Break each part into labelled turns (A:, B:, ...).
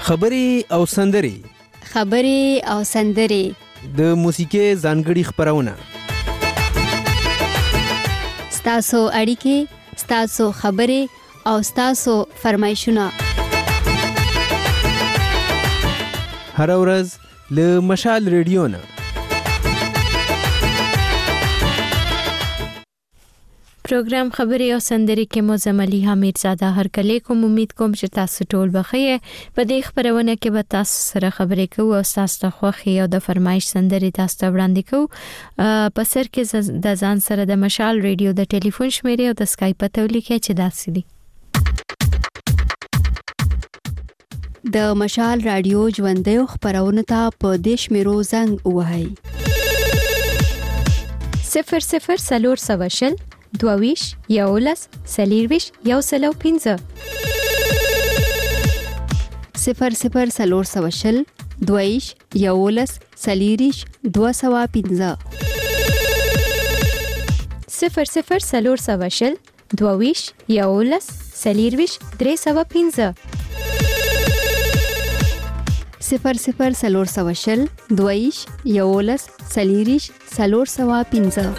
A: خبرې او سندرې د موسیقۍ ځانګړي خپرونه
B: ستاسو اړیکې، ستاسو خبرې او ستاسو فرمایشونه
A: هر ورځ له مشال ریډیو نه.
C: پروګرام خبرې او سندرې کې مو زملي حمید زاده هرکلی کوم. امید کوم چې تاسو ټول بخیر. په دې خبرونه کې به تاسو سره خبرې کوو او تاسو ته خوښي او د فرمایش سندرې تاسو ته وړاندې کوو. په سر کې د ځان سره د مشال ریډیو د ټلیفون شمیرې او د اسکایپ پته ولیکئ چې داسې دي:
B: د مشال رادیو ژوندۍ خبرونه ته په دیش میرو زنګ وهاي
C: 00 22 11 سلیرویش یو سلو 15
B: 00 22 11 سلیریش 215
C: 00 22 11 سلیرویش 315
B: 00 22 11 سلیریش 315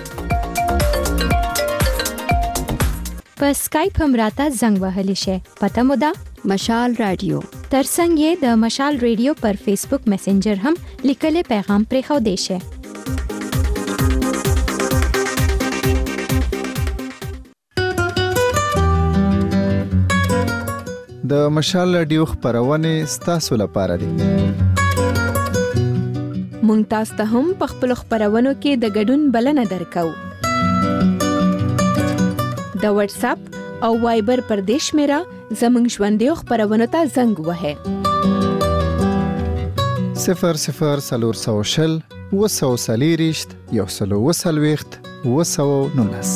C: په اسکایپ هم راته زنګ وهلی شي. پته مو ده
B: مشال رادیو.
C: ترڅنګ یې د مشال ریډیو پر فیسبوک میسنجر هم لیکلي پیغام پرې خو دی شي.
D: د مشال رادیو خبرونه ستاسو لپاره دي.
C: مونږ تاسو ته هم په خپل خبرونو کې د ګډون بلنه درکو. د واتس اپ او وایبر پر دیش میرا زمنګ ژوندۍ خبرونه ته زنګ وهه
D: 00 240 119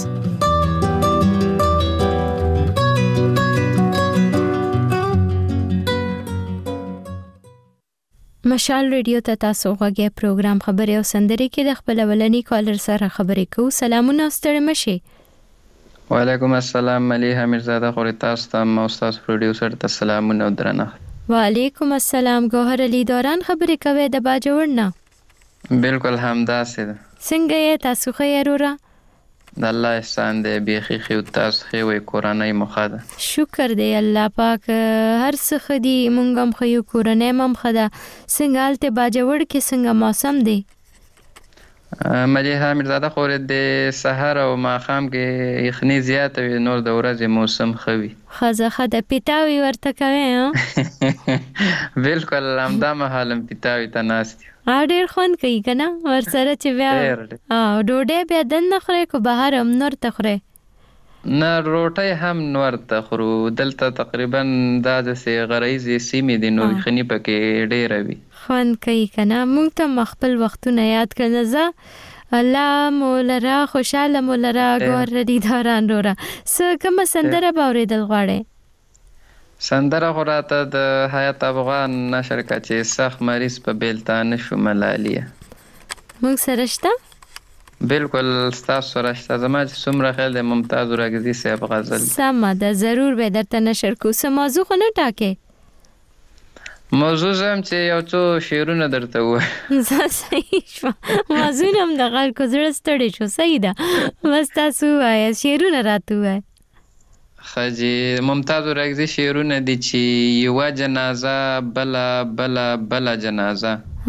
C: مشال ریډیو ته تاسو غوږی پروګرام خبرې او سندرې کې د خپل ولنی کالر سره خبرې کوو. سلامونه ستړي مشي.
E: وعلیکم السلام. ملي حمید زاده خوري تاسو ته او استاد پروډوسر ته سلامونه او درنښت.
C: وعلیکم السلام. ګوهر علي دوران خبرې کوي د باجوړ نه.
E: بالکل همداسې ده.
C: څنګه یې تاسو خیر وره؟
E: د الله احسان دی. بیخي خو تاسو خو وي کورنۍ مخه ده.
C: شکر دی الله پاک. هر څه خدي مونږ هم خو کورنۍ هم خدا. څنګه حالت باجوړ کې څنګه موسم دی؟
E: ملي حمید زاده خوري د سحر او ماخام کې یخني زیاته وي، نور د ورځې موسم خوي.
C: خزه پیتاوي ورته کوي ها.
E: بالکل همدا مهالم پیتاوي ته ناست.
C: ډېر خوند کوي کنه ورسره چې بیا ډوډۍ بیا دنه خوري کو بهر هم نور ته خوري.
E: نه روټي هم نور ته خورو. دلته تقریبا دا د غریزي سیمې د نو خني پکې ډېر وي.
C: خوند کوي کنه. مونږ ته خپل وختونه یاد کړل. زه الله مولرا خوشاله مولرا ګور ردی داران رورا څه کوم سندره باورېدل غواړي؟
E: سندره غواړه د حیات افغان نشر کچې سخت مریض په بیلتان شو ملالیه.
C: مونږ سره شته؟
E: بالکل تاسو سره شته. زما چې څومره خیال د ممتاز راګزي صاحب غزل
C: سمه ده ضرور به درته نشر کو. څه موضوع خو نه ټاکې؟
E: موضوع زم چې یو څو شعرونه درته وای.
C: صحیح شو. موضوع هم د غل کو زړه ستړي شو. صحیح ده. بس تاسو وای شعرونه راته وای.
E: خجی ممتاز راګزي شعرونه دي چې یو جنازه بلا جنازه.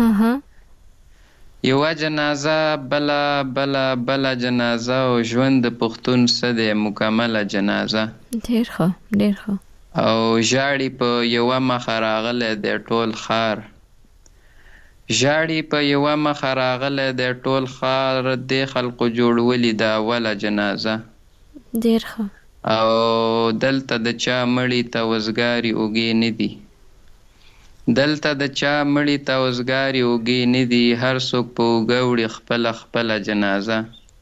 E: یو جنازه بلا جنازه او ژوند پښتون سده مکمله جنازه.
C: ډیر ښه.
E: او ژاړي په یو مخ راغله د ټول خار. ژاړي په یو مخ راغله د ټول خار د خلکو جوړولې دا ولا جنازه.
C: ډیر ښه.
E: او دلته د چا مړی ته وزګاری اوږې نه دي. دلته د چا مړی ته وزګاری اوږې نه دي. هر څوک په اوږه خپل جنازه.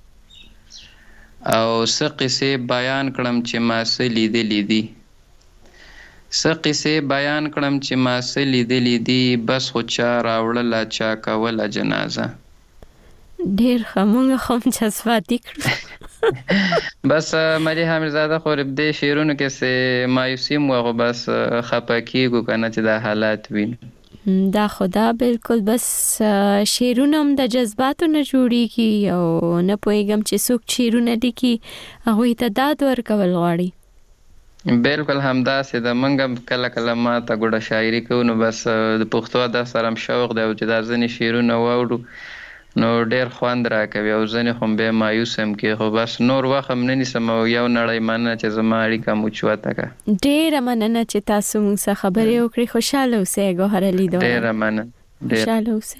E: او څه قصې بیان کړم چې ما څه لیدلې دي. څه قصې بیان کړم چې ما څه لیدلې دي. بس خو چا راوړله چا کوله جنازه.
C: ډېر ښه. مونږ هم جذباتي کړو.
E: بس مليحه میرزاده خو دې شعرونو کې سه مایوسی مو خو بس خپکیږو کنه چې دا حالات وین
C: دا خدا بالکل بس شعرونه هم د جذباتو نه جوړیږي او نه پوهیږم چې څوک شعرونه لیکي هغه ته داد ورکول غواړي
E: بالکل همداسې د منګم کله کله ما ته ګوډه شاعري کوو نو بس د پښتو د سره شوق دی او چې دا ځنې شعرونه واورو نو ډېر خوند راکوي او ځنې خو به مایوس هم کې خو بس نور وخت هم نه نیسم او یو نړۍ مننه چې زما اړیکه مو چوته کا
C: ډېره مننه چې تاسو موږ سره خبرې وکړې خوشاله اوسئ ګوهر لیدو
E: ډېره مننه
C: خوشاله اوسئ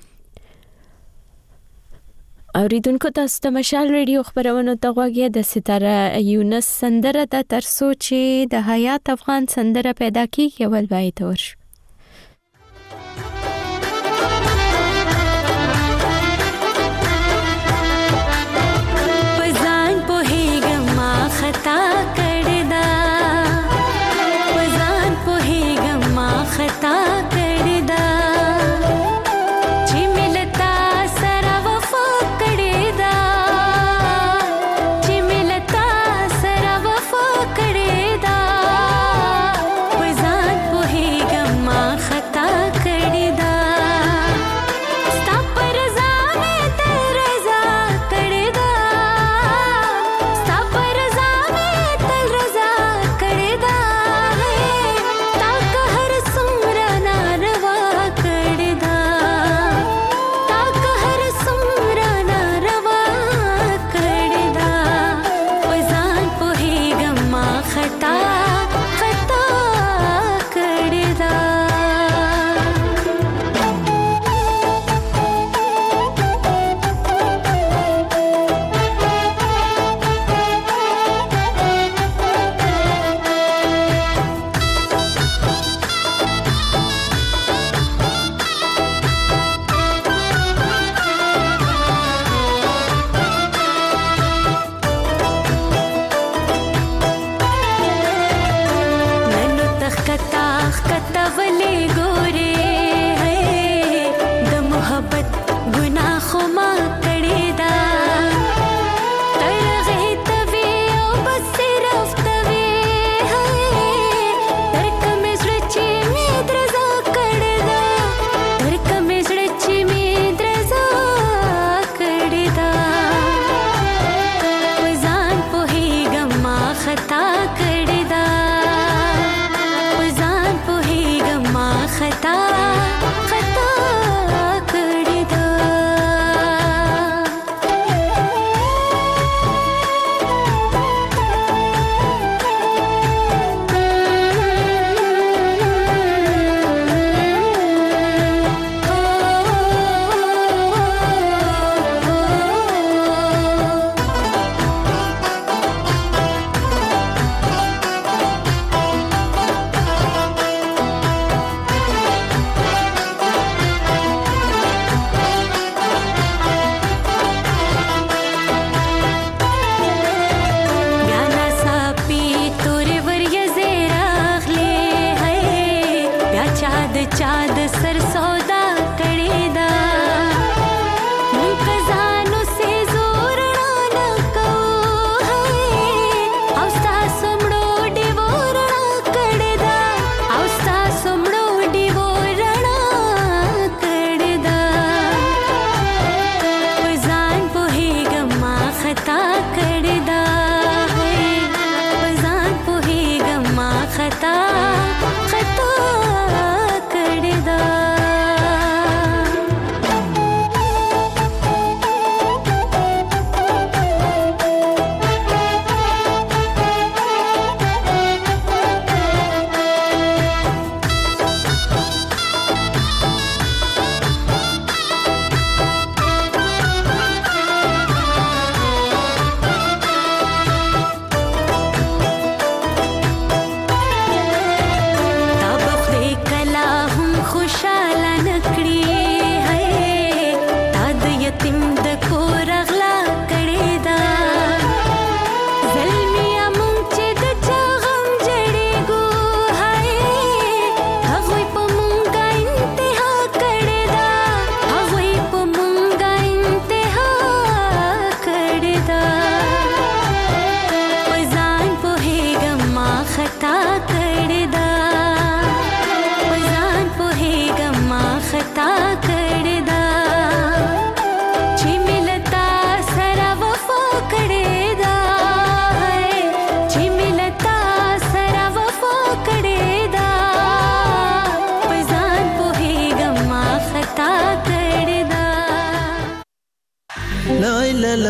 C: اوریدونکو تاسو ته مشال ریډیو خبرونه ته غوږی د ستاره یونس سندره د ترسو چې د حیات افغان سندره پیدا کیږي ول بای تور
F: پزان په هیګه ما خطا کړی دا پزان په هیګه ما خطا کړی دا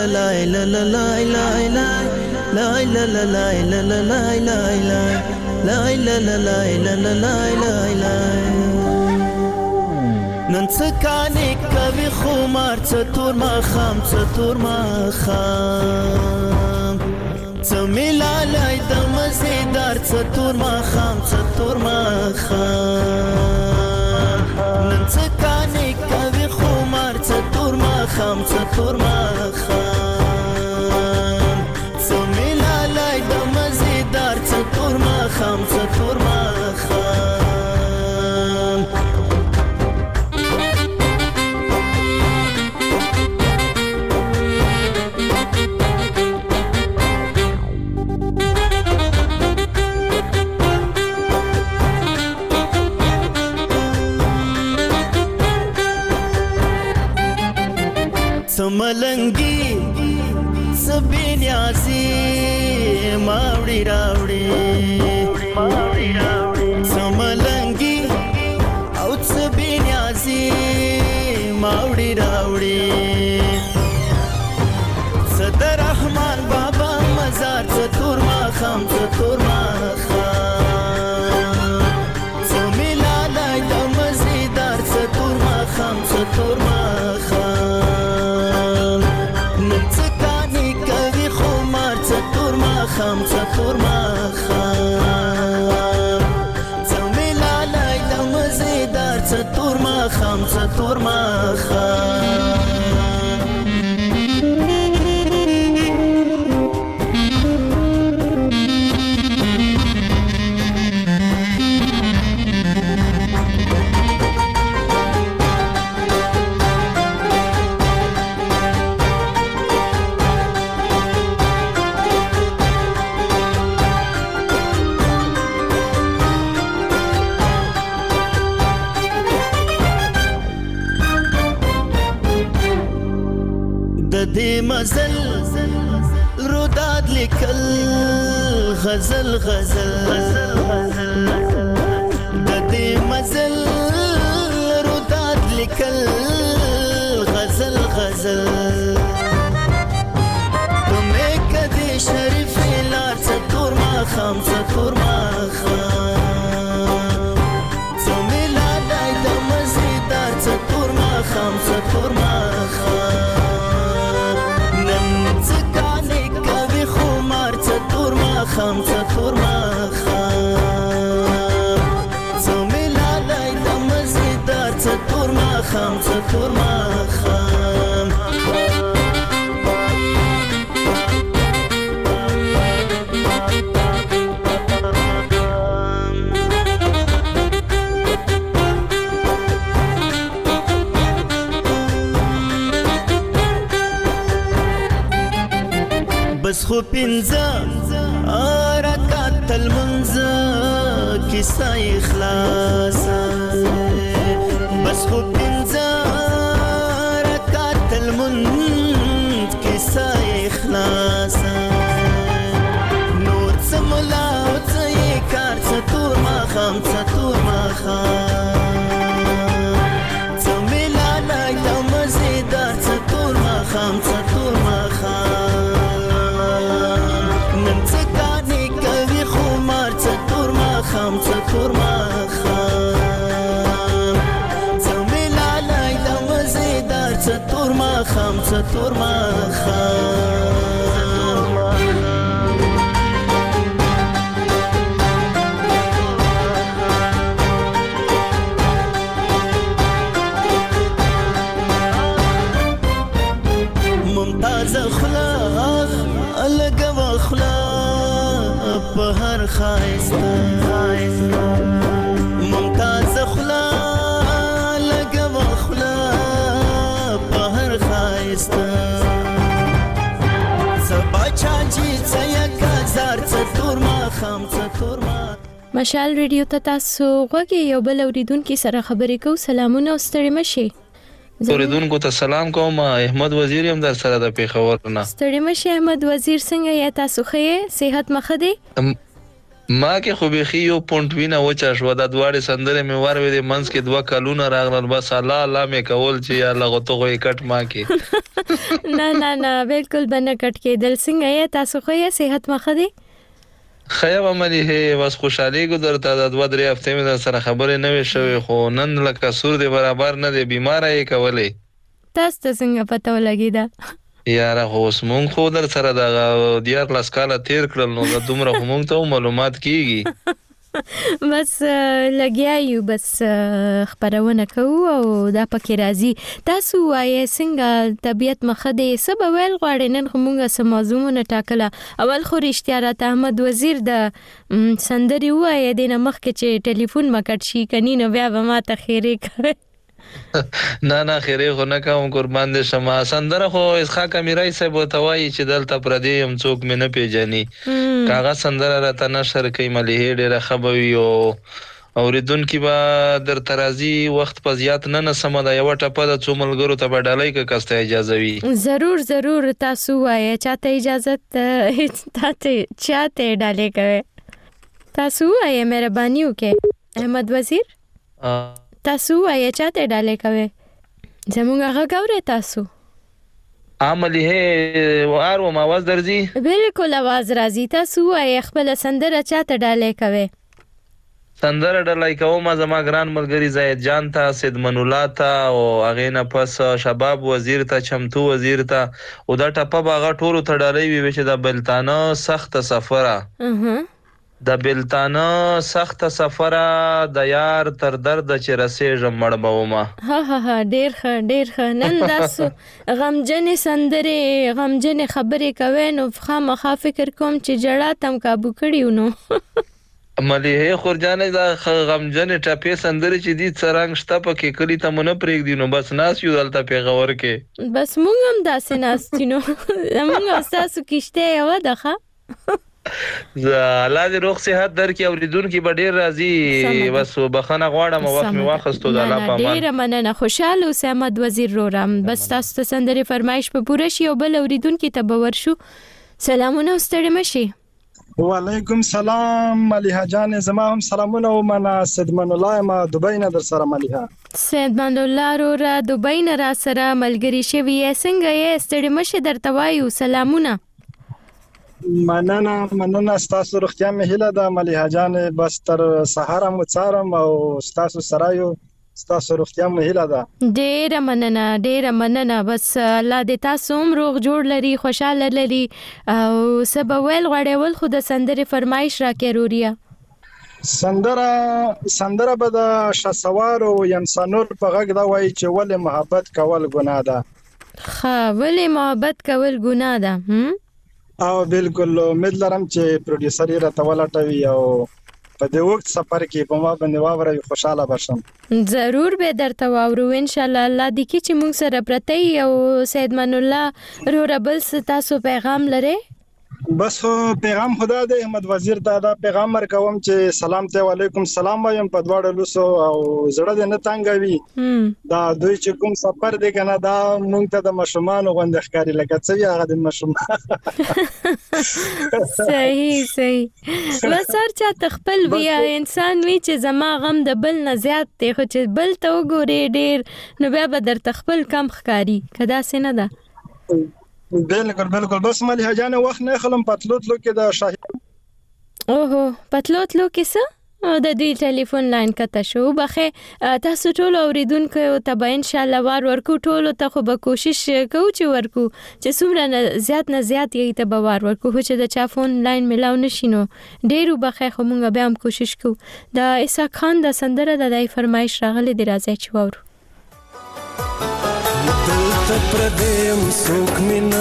G: نن څکانې کوي خمار څتور ما خام څتور ما خام څملالای د مزیدار څتور ما خام څتور ما خام نن څکانې کوي خمار څتور ما خام څتور ما خام څملالای د مزیدار څتور ما خام څتور ما خام سملنگی سبینیازی ماوڑی راوڑی سملنگی او سبینیازی ماوڑی راوڑی صدر رحمان بابا مزار څتور ما خام څتور ما خام سمیلالای د مزیدار څتور ما خام څتور ما خام خام څتور ما خام څملالای د مزیدار څتور ما خام څتور ما خام دې مزل روداد لیکل غزل غزل د دې مزل روداد لیکل غزل غزل تمه کدي شریف لار څتور ما خام څتور ما خام څملالای د مزیدار څتور ما خام څتور ما خام خام څتور ما خام څملالای د مزیدار څتور ما خام څتور ما خام بس خو پنځه رکعت المنځ کیسه اخلاص بس خو پنځه رکعت المنځ کیسه اخلاص نور څه ملا او څه کار څتور ما خام څتور ما خام څملالای د مزیدار څتور ما خام څتور ما خام خام څتور ما خام څملالای د مزیدار څتور ما خام څتور ما خام ممتاز اخلاق الګو اخلاق په هر خایسته ممتاز اخلاق لګو اخلاق په هر خایسته سبا چاجي څیا کزار څتور ما خام څتور ما
C: مشال ریډیو ته تاسو غوږی یو بل اوریدونکو سره خبرې کوو. سلامونه او ستړي مشي.
H: اوریدونکو ته سلام کوم. احمد وزیر یم در سره د پیښور نه.
C: ستړي مشي احمد وزیر، څنګه یا تاسو ښه؟ صحت مخه دی؟
H: ما کې خو به خيو پونټ وینا وچا شو د دواړې سندره مې ور وې د منځ کې 2 کالونه راغلل، بس الله الله مې کول چې الله غو ته غوې کټ ما کې
C: نه بالکل بنه کټ کېدل. څنګه یې تاسو خو یې صحت مخه دی؟
H: خیر عملی هي بس خوشحالي ګذر ته د 2-3 هفته مې سره خبرې نه وي شوې خو نن لکه سور دی برابر نه دی بیمار یې کولې.
C: تاسو ته څنګه پته ولګیدا؟
H: یاره خو اوس مونږ خو در سره د 14 کاله تیر کړل نو د دومره خو مونږ ته معلومات کیږي.
C: بس لګیا یو بس خبرونه کوو او دا پکې راځي. تاسو وایي څنګه طبيعت مخه دې سبا ویل غواړي نن خو مونږه سمازونه ټاکله. اول خو رښتیا راته احمد وزیر د سندري وایي د مخکې چې ټلیفون مکټ شي کني نو بیا به ما ته خیرې کوي.
H: نه خیرې خو نه کوم قربان دې شمه. سندره خو اسحاق امیرای صاحب وتوای چې دلته پردي هم څوک مې نه پیژني. کاغه سندره راته نشر کوي ملي ډېره خبوي او اوریدونکو به در ترازی وخت په زیات نه سم دا یو ټپه د څو ملګرو ته بدلای که کسته اجازه وي.
C: ضرور تاسو وایي چاته اجازه ته چاته ډالې کوي. تاسو وایي مهرباني وکړئ احمد وزیر. تاسو وایي چاته ډالې کوي زموږ هغه ګوره تاسو
H: عملی هي وارو ما आवाज درځي
C: بالکل आवाज راځي. تاسو وایي خپل سندره چاته ډالې کوي؟
H: سندره ډالې کوم زما ګران ملګری زید جان ته سید منولا ته او هغه نه پس شباب وزیر ته چمتو وزیر ته او دا ټپه باغه ټولو ته ډالې وی چې د بلتانه سخت سفره د بلتانه سخت سفره د یار تر درد چې رسېږم مړبومه.
C: ها ډېر ښه نن تاسو غمجن سندره غمجن خبرې کوي نو خامخا فکر کوم چې جړه تم काबू کړیو نو
H: ملي خورجانې دا غمجن ټاپې سندره چې دي څرنګ شته پکې کلی ته مونږ پرېږ دي نو بس ناس یو دلته پیغور کې
C: بس مونږ هم داسې ناستینو مونږ تاسو کیشته یو دغه
H: الله دې روغ صحت درکې اوریدونکو به ډېر راضي. بس بخنه غواړم وخت می واخستو د الله په امان.
C: ډېر مننه خوشاله اوسه احمد وزیر رورم. بس تاسو ته سندري فرمایش په پوره شي او بل اوریدونکو ته به ورشو. سلامونه ستړي مشي.
I: وعلیکم سلام ملیحه جان زما هم سلامونه او منا سید منولا ما دوبۍ نه در سره ملیحه.
C: سید منولا رورا دوبۍ نه را سره ملګری شوی څنګه یې ستړي مشي درته وایو سلامونه.
I: مننه ستاسو روغتیا مې هیله ده ملیحه جان بس تر سهار مو څارم او ستاسو سره یو ستاسو روغتیا مې هیله ده. ډېر مننه بس الله دې تاسو هم روغ جوړ لري خوشاله لري او سبا ویل غړېول خو د سندري فرمایش راکې روریا. سندره به د شاسوار او ینسانور په غږ دا وایي چې ولې محبت کول ګناه ده.
C: ولې محبت کول ګناه ده؟
I: او بالکل امید لرم چې پروډوسر یې راته ولټوي او په دې وخت سفر کې په ما باندې واوري خوشاله بشم.
C: ضرور به درته واورو ان شاء الله. الله دې کې چې موږ سره پرته او سید منولا روربل تاسو پیغام لري؟
I: بس پیغام خدا دې احمد وزیر ته دا پیغام ورکوم چې سلام ته وعلیکم سلام وایم په دواړو لوسو او زړه دې نه تنګوي. دا دوی چې کوم سفر دی کنه دا مونږ ته د مشومان غوند ښکاری لکه څه هغه د مشومان.
C: صحیح وسر چا تخپل بیا انسان وی چې زما غم د بل نه زیات دی خو چې بل ته وګوري ډیر نو بیا به در تخپل کم ښکاری کدا سینه ده.
I: بالکل بس ملیحه جان وخت نه خلم پتلوت لو کې د شاهد
C: اوهو پتلوت لو کې څه د دوی ټلیفون لاین کته شو بخې تاسو ټول اوریدونکو ته به ان شاء الله ورکو ټول ته خو به کوشش کوو چې ورکو چې څومره زیات یې ته به ورکو چې د چا فون لاین ملاو نشي نو ډیرو بخې خو مونږ به هم کوشش کوو. د عیسی خان د سندره د دای فرمایش راغلي دی راځي چې وورو.
G: پردیم سوک می نا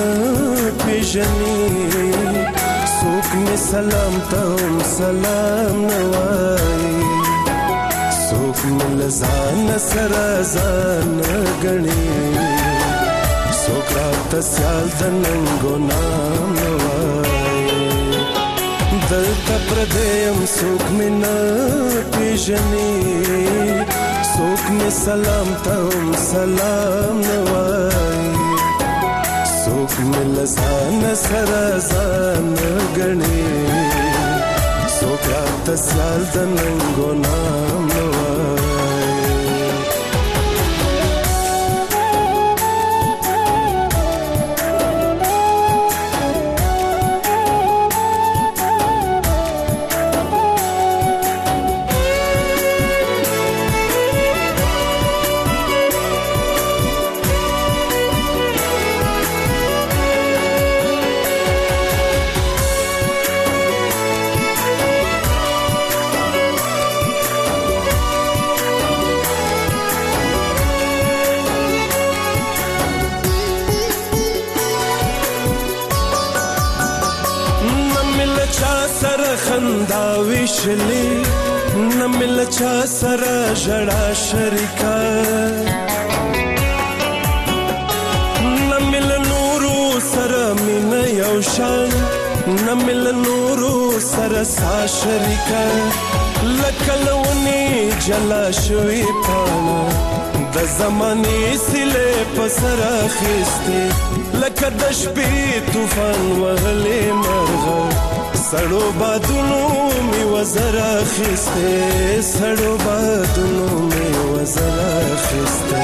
G: پیژنی سوک می سلام تاوم سلام نوائی سوک می لزان سرازان گنی سوک رات سیال دننگو نام نوائی دلتا پردیم سوک می نا پیژنی سوک می سلام تاوم سلام نوائی سوک می لزان سرازان گنی سوک رات سیال دننگو نام نوائی
J: خندا ویشلی نمل چا سره ژړا شریکا نمل نورو سره مینه یو شان نمل نورو سره سا شریکا لکلونی جلا شوی پانا د زمانی سله پسر اخیستی لکه د شپې طوفان وهلې مرغه سړو بادونو می وزر اخیستی سړو بادونو می وزر اخیستی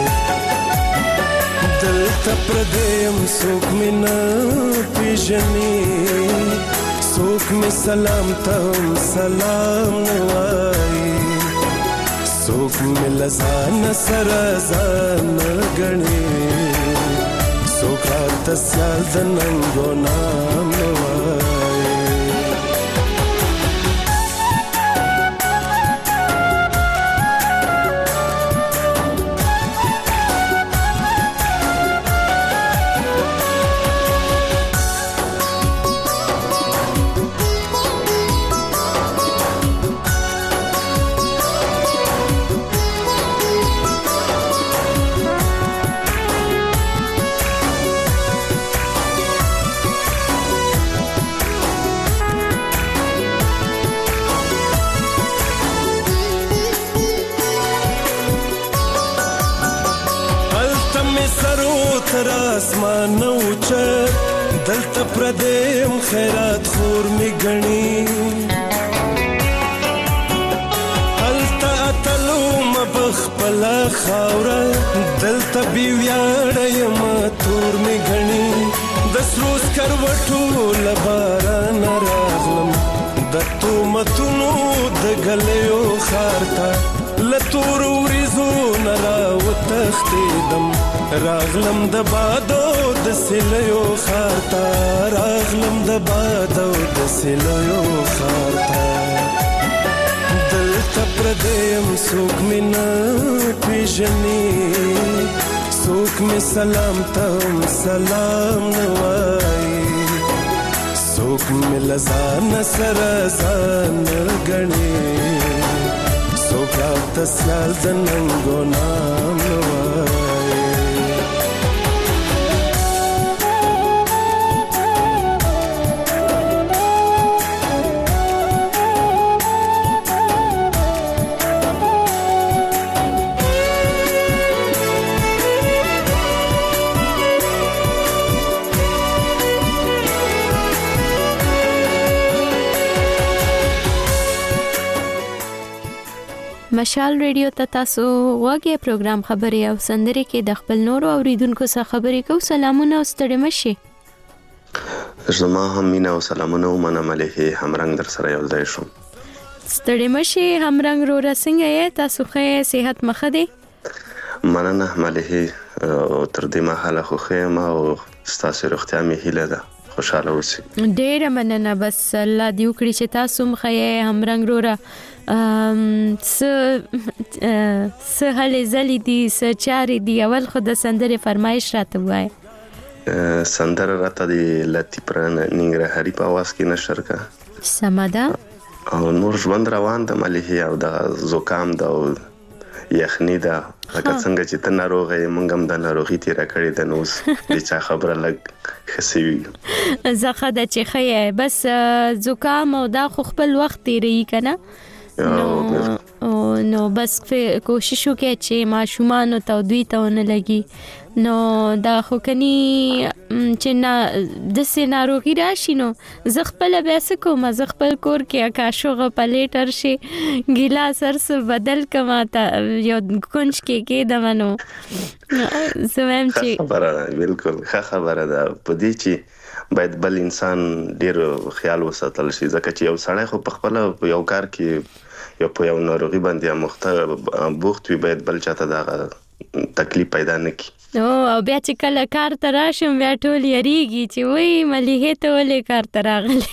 J: دلته پردیم څوک می نه پیژني څوک می سلام ته هم سلام نه وایي څوک می له ځان سره ځان ګڼي څوک راته سیال د ننګو نام نه وایي تر اسمان اوچه دلته پردیم خیرات خور می گنی هلته اتلو مبخپلا خاوره دلته بیویاړه یم تور می گنی د سروس کروټو لباران راغلم د تومتونو د گلیو خارتا لتور وریزو نرا وتختیدم راغلم د بادو د سلیو خارتا راغلم د بادو د سلیو خارتا دلته پردیم څوک می نه پیژني څوک می سلام ته هم سلام نه وایي څوک می له ځان سره ځان ګڼي څوک راته سیال د ننګو نام نه وایي
C: مشال ریډیو ته تاسو واګي پروګرام خبري او سندري کې د خپل نورو اوریدونکو سره خبري کو سلامونه او ستړي مشي
K: زما هم مینا او سلامونه منم علیه همرنګ در سره یو ځای شم
C: ستړي مشي همرنګ رو رسنګ یې تاسو ښه صحت مخه دي
K: مننه علیه تر دې مهاله خو خیمه او ستاسو روغتیا می هیله ده خوشاله اوسئ
C: ډېر مننه بس الله دې وکړي چې تاسو مخه همرنګ رو را هلې زلې دي چارې دي اول خو د سندرې فرمایش راته وای
K: سندره راته د لتی پران ننګرهاري په आवाज کې نشر کا
C: سماده
K: او نور ژوند روان د ملي او د زوکام د یخنی دا لکه څنګه چې ته ناروغه یې مونږ هم د ناروغي تیره کړې ده نو اوس د چا خبره لږ ښه سوي
C: زخه ده چې ښه یې بس زکام او دا خو خپل وخت تیروي که نه نو بس کوشش وکړئ چې ماشومانو ته دوی ته ونه لګي نو دا خو کني چې نه داسې ناروغي راشي نو زه خپله بیا څه کوم زه خپل کور کې کاشوغه پلیټر شي ګیلاس هر څه بدل کما ته یو کونج کې کېدم نو زه وایم چې
K: خبره ده بالکل ښه خبره ده په دې چې باید بل انسان ډیر خیال وساتل شي ځکه چې یو سړی خو په خپل یو کار کې یو په یو ناروغي باندې بوخت وي باید بل چاته دا تکلیف پیدا نه کړي
C: او بیا چې کله کار ته راشم بیا ټول یریږي چې وای ملیحه ته ولې کار ته راغلی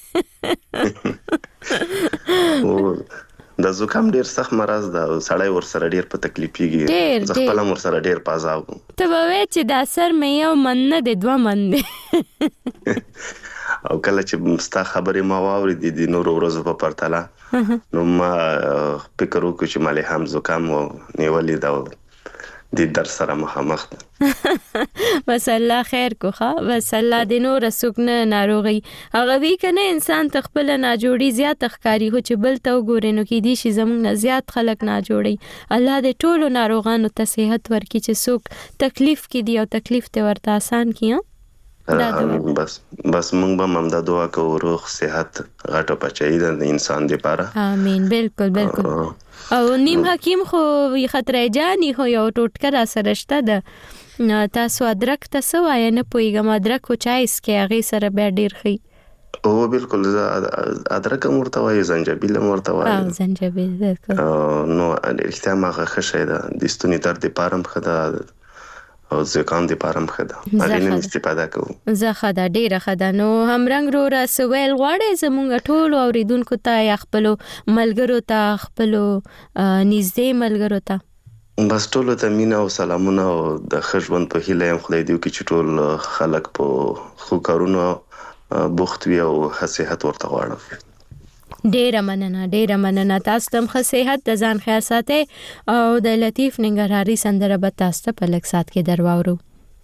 K: د زکام ډیر سخت مرض ده سړی ورسره ډیر په تکلیفيږي زه خپل ورسره ډیر پازاو
C: ته به چې دا سر مې یو من نه د دوه من دی
K: او کله چې ستا خبرې ما واورېدې د نورو ورځو په پرتله نو ما فکر وکړ چې مالې هم زکام نیولې ده او د در سره مخامخ ده.
C: بس الله خیر کو ښه، بس الله د نور څوک نه ناروغي هغه وی کنه انسان تخپل نه جوړي زیات ښکاری هو چې بل ته وګوري نو کې دي شي زموږ نه زیات خلک نه جوړي. الله دې ټولو ناروغانو ته صحت ورکړي چې څوک تکلیف کې دي او تکلیف ته ورته آسان کړي.
K: بس موږ به هم دا دعا کوو روغ صحت غټه بچی ده د انسان لپاره.
C: امين. بالکل بالکل. او نیم حکیم خو خطر جانی خو یو ټوټکه را سره شته ده. تاسو ادرک تاسو وای نه پویګم ادرک او چای سکه هغه سره به ډیر خي.
K: او بالکل ادرک مرته وای زنجبیل مرته وای.
C: زنجبیل بالکل.
K: نو اړتیا ما خشه ده د ستوني درد لپاره خدا او زکام د پارم خدا اړینه استفاده کوو. زه
C: خدا ډیره خدا. نو هم رنگ رو رسول غواړي زمونږ ټول اوریدونکو ته یا خپل ملګرو ته خپل نږدې ملګرو ته
K: بس ټول ته مینا او سلامونه او د خښوند په هیله هم خدای دې چې ټول خلک په خو کارونو بوخت وي او صحت ورته غواړم.
C: ډیره مننه تاسو تم ښه صحت د ځان خیال ساتئ او د لطیف ننګرهاري سندره به تاسو ته په لږ سات کې درواورو.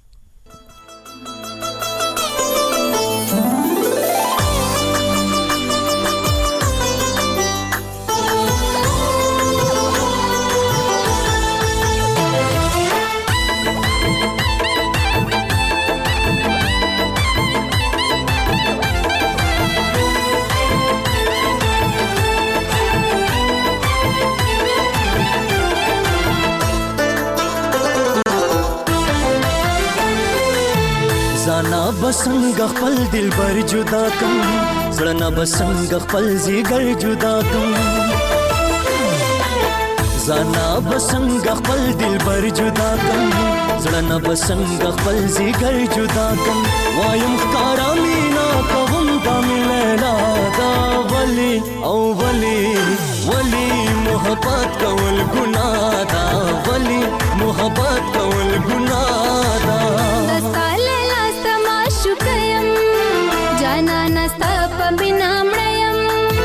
G: زانا بسنگ خپل دلبر جدا کم زړه بسنگ خپل زیګر جدا کم زانا بسنگ خپل دلبر جدا کم زړه بسنگ خپل زیګر جدا کم وایم ښکارا مینا کوم دا ملیلا دا ولی او ولی محبت کول ګناه دا ولی محبت کول ګناه دا
L: जाना नस्ता पबिना मड़यम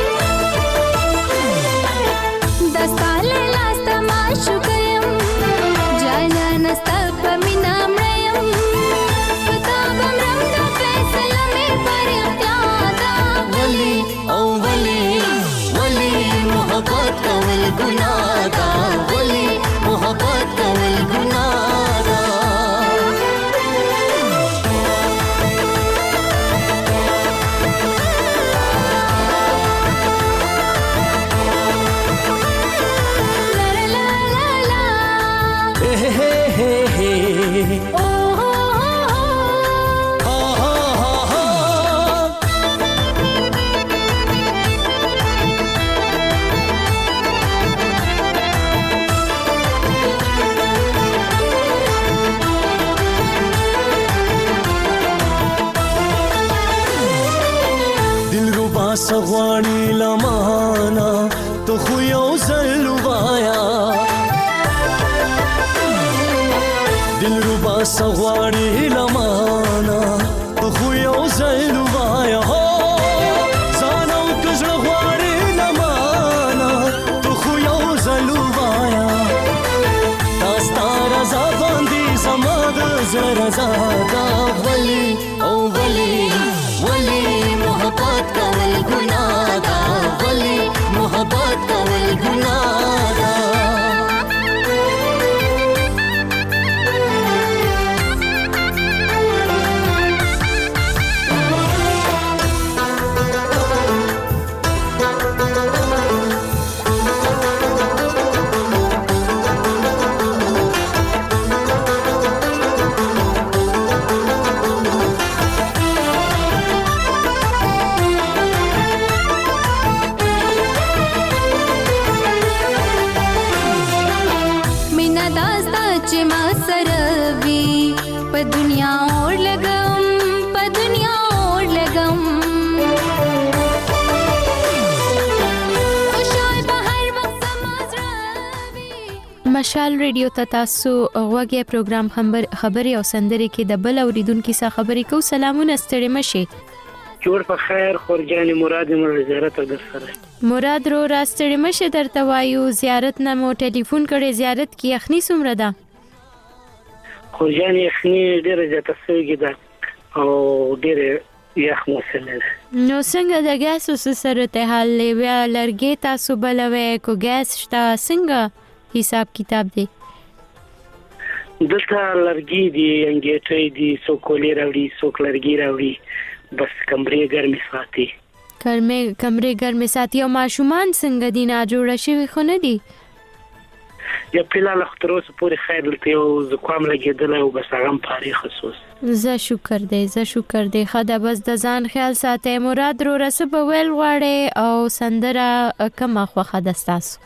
L: दस्ताले लास्ता माशुकयम जाना नस्ता पबिना मड़यम पता बमरम दा फैसला में पर यादा
G: वली ओ वली मोहब्बत कवल गुनाह दा वली मोहब्बत कवल गुनाह दा सगवाणी लमाना तो खुयो जलवाया दिलरुबा सगवाणी लमाना तो खुयो जलवाया हो जानो कजवाणी लमाना तो खुयो जलवाया दास्ता रजा बंदी समाद जरजा दा वली ओ वली मोहब्बत कवल गुनाह दा वली मोहब्बत कवल गुनाह दा
C: مشال ریډیو ته تاسو غوږی پروګرام خبري او سندري کې د بل اوریدونکو سره خبري کو. سلامونه ستړي مشه.
M: جوړ په خیر خورجان مراد مر زیارت در سره.
C: مراد رو راستړی مشه درته وایو زیارت نه مو ټلیفون کړي. زیارت کې یخني څومره ده؟
M: خورجان یخني ډیره زیاته سوي ده او ډیره یخ موسم ده.
C: نو څنګه د ګاز سره ته حل بیا لرګي تاسو بلوي کو ګاز شته څنګه حساب کتاب دی؟
M: دلته لرګي دي انګیټي دي سوکولي راوړي سوک لرګي راوړي بس کمرې ګرمي ساتي.
C: کمرې ګرمي ساتي. او ماشومان څنګه دي نه جوړ شوی خو نه دي؟
M: یا فلال اختروس پورې خیر لته یو زکام لګیدل او بس هغه پاري خصوص.
C: زه شکر دی خدا بس د ځان خیال ساتي. مراد رو رسب ویل غواړي او سندره کما خوخه دستاسو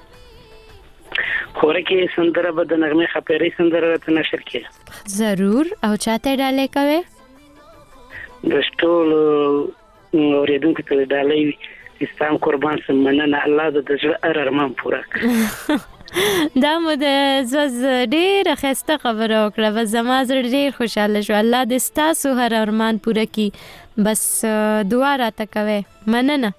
M: خوره کې سندره به د نغمه خپېری سندره ته نشر کړي.
C: ضرور. او چاته ډالې کوي؟
M: د ټول اوریدونکو ته ډالې اسلام قربان سم مننه الله د زړه ارمان پوره کړي.
C: دا مو د زوز ډېر خسته خبره وکړه. بس زما زړه ډېر خوشاله شو. الله دې ستاسو هر ارمان پوره کړي. بس دعا راته کوي. مننه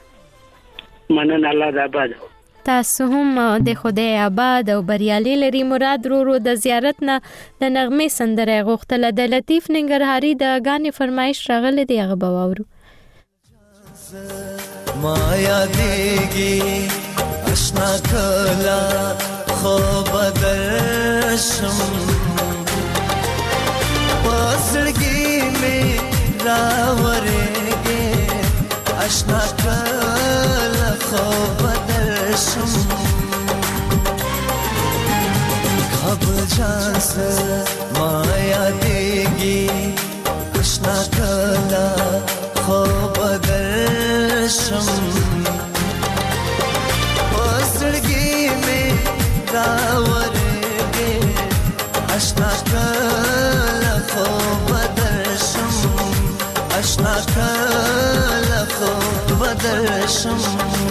M: الله دې آباد
C: تاسو هم د خدای آباد او بریالي لري. مراد رو د زیارت نه د نغمه سندره غوښتله. د لطیف ننګرهاري د غانې فرمایش راغله دی هغه باورو.
G: مایا دیږي آشنا کلا خو بدرشم پسړګي می راورېږي آشنا کلا خو بدرشم خبر جان سے مایا دیږي آشنا کلا خو بدرشم پسړګي می راورېږي آشنا کلا خو بدرشم آشنا کلا خو بدرشم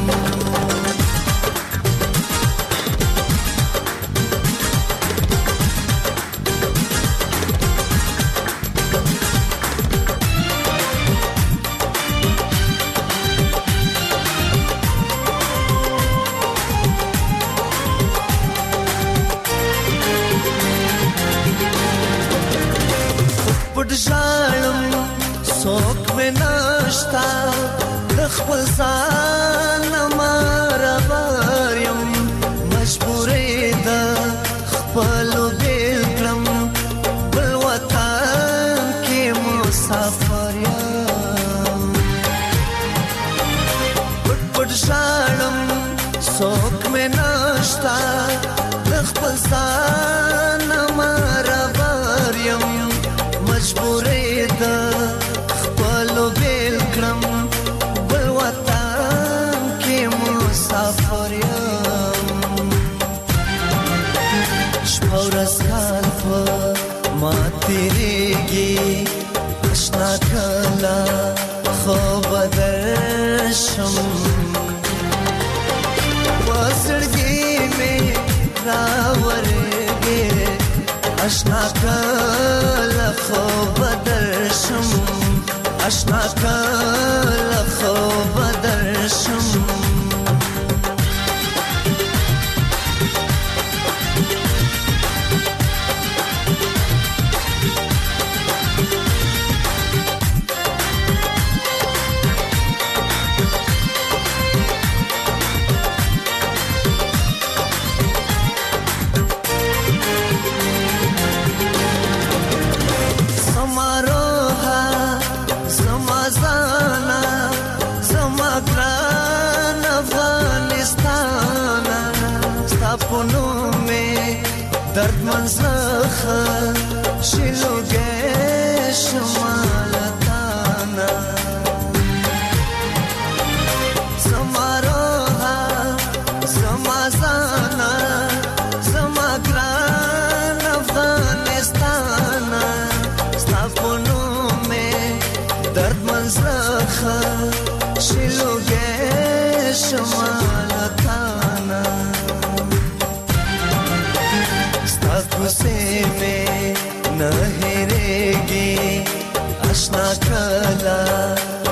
G: څوک مې نشتا د خپل ځان ماربار یم مجبورې د خپلو بیل کړم بل وطن کې مسافر یم پټ ژاړم څوک مې نشتا د خپل ځان ماربار یم مجبورې د تیریږي آشنا کلا خو بدرشم پسړګي می راورېږي آشنا کلا خو بدرشم آشنا کلا خو بدرشم درد منزخه شلوګه شمالتانا زماروها زمازانا زماګران افغانستانا ستاپونو می درد منزخه شلوګه شمالتانا गुस्से में न हेरेगी आशना कला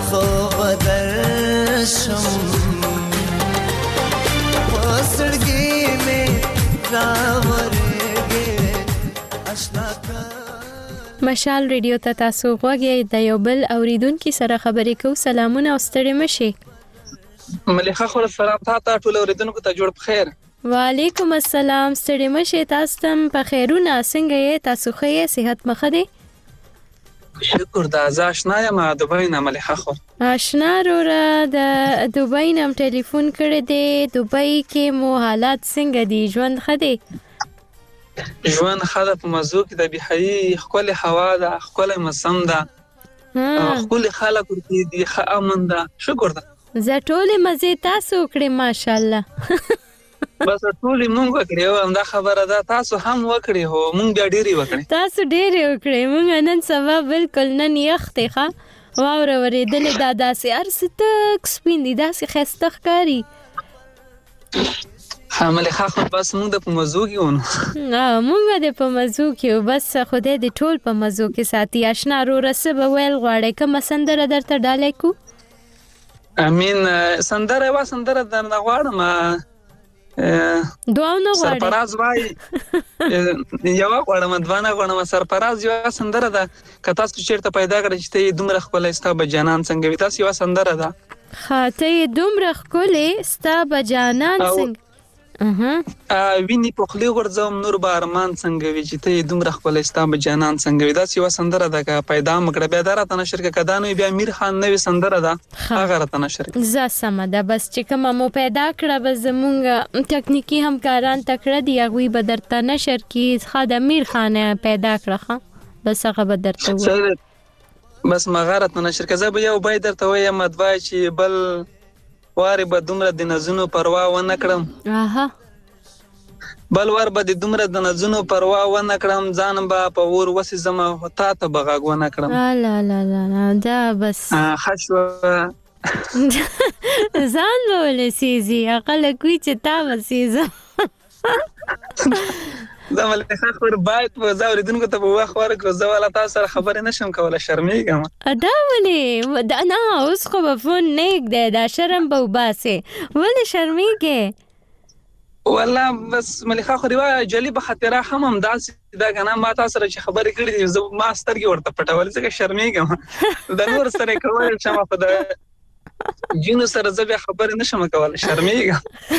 C: مشال ریډیو ته تاسو غوږی د یو بل اوریدونکو سره خبرې کوو. سلامونه او ستړي مشي.
N: مليخه خو سلام تاسو ټول اوریدونکو ته جوړ بخیر.
C: وعلیکم السلام. ستړي مشي. تاسو تم په خیرونه څنګه یې؟ تاسو ښه صحت مخه دي؟
N: شکر د آشنا یم دوبۍ نه مليخه خو.
C: آشنا روره د دوبۍ نم ټلیفون کړی دی. دوبۍ کې مو حالات څنګه دي؟ ژوند ښه دی؟
N: ژوند خاله په مزو کې د بهایي خپل هوا ده، خپل مسم ده، خپل خلک ورته دي، ښه امن ده. شکر ده.
C: زه ټول مزه تاسو کړې ماشاءالله.
N: بس ټول مونږ وکړو، همدا خبره ده. تاسو هم وکړي هو، مونږ بیا ډېری وکړي.
C: تاسو ډېری وکړي. مونږ نن سبا بالکل نن یخته ښه واوره ورېدل داسې ارستک سپین دي، داسې خسته ښکاری.
N: حمله خاخ بس موږ د پمزو کې ونه
C: موږ د پمزو کې بس خدای دې ټول پمزو کې ساتي. آشنا رو رسب ویل غواړي کوم سندره درته ډالې کو؟
N: امين سندره وا سندره درنه غواړم.
C: دوه نو غواړي
N: سرپراز وای یو غواړم دوه نه غواړم. سرپراز یو سندره ده که تاسو چیرته پیدا کړئ چې ته دومره خپل استا به جانان څنګه وي. تاسو یو سندره ده
C: خاطه دومره خپل استا به جانان څنګه
N: ویني په خلی ورځم نور بارمان څنګه وی چې ته دومره خپل استا به جانان څنګه وي. دا یو سندره ده که پیدا مکړه بیا درته نشر کې کدانو بیا امیر خان نوې سندره ده هغه راته نشر کې
C: ز سم ده. بس چې کوم مو پیدا کړه بس زمونږ ټکنیکی همکاران تکړه دی هغه به درته نشر کې خاد امیر خان پیدا کړه بس هغه به درته و
N: بس مغارت نشر کې زه به یو بای درته وایم مدوای چې بل واره به دومره د نزونو پروا و نه کړم. بل ور به د دومره د نزونو پروا و نه کړم. ځان به په ور وسی زما هتا ته بغاګ و نه کړم.
C: لا لا لا دا بس
N: خشو
C: ځان ولې سيزي عقل کوي چې تا وسيزه
N: دا ملته خبر باید په زاوریدونکو ته په واخ ورکړو. زه ولا تاسو سره خبرې نشم کوله، شرمېږم.
C: دا ولې دا نه اوس خو په فون نیک دی دا شرم به وباسه ولې شرمېږي؟
N: والله بس مليخه خو ریوا جلی به خاطره هم داسې دا کنه ما تاسو سره چې خبرې کړې زه ما سترګې ورته پټول ځکه شرمېږم. د نور سره کول شم په دا جنو سره زبې خبرې نشم کولای، شرمېږم.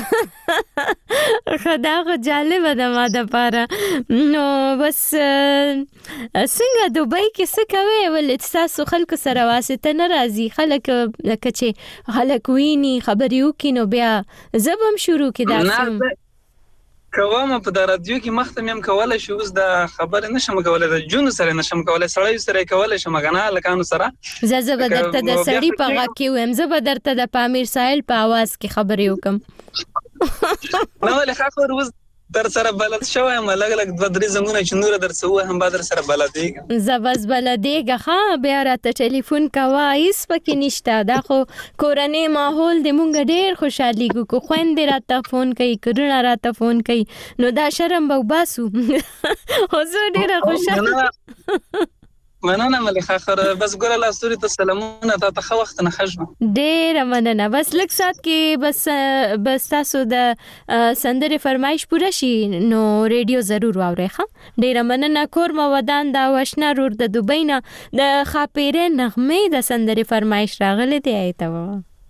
C: خدا خو جالب ده ما د پاره. نو بس څنګه دوبۍ کې څه کوي؟ ولې تاسو خلکو سره واسطه نه راځي؟ خلک لکه چې خلک ویني خبرې وکړي نو بیا زبم شروع کې داسم
N: کوم په رادیو کې مختم يم کولای شو. اوس د خبرې نشم کولای، د جون سره نشم کولای، سړی سره کولای شم غنا لکانو سره.
C: زه به درته د سړی په غا کې ویم، زه به درته د پامیر ساحل په आवाज کې خبرې وکم.
N: نو له خاطر روز در سره بلد شوی م لګ لګ 2-3 زمونه چې نور در سوه هم به در سره بلدېږم.
C: زبز بلدېږه ها بیا راته ټلیفون کوه هیڅ پکې نشته. دا خو کورنۍ ماحول د مونږ ډېر خوشحالېږو کو خویندې راته فون کوي کورونه راته فون کوي نو دا شرم به وباسو. زه ډېره خوشحاله
N: مننه مليخه خر بس ګوره لا ستوري ته سلامونه ته خو وخت نه خښم.
C: ډېر مننه. بس لږ سات کې بس تاسو د سندره فرمایش پوره شي نو ریډیو ضرور واورئ. ډېر مننه. کور مو ودان دا وشنا رور د دوبۍ نه د خاپیره نغمه د سندره فرمایش راغله دی ایته و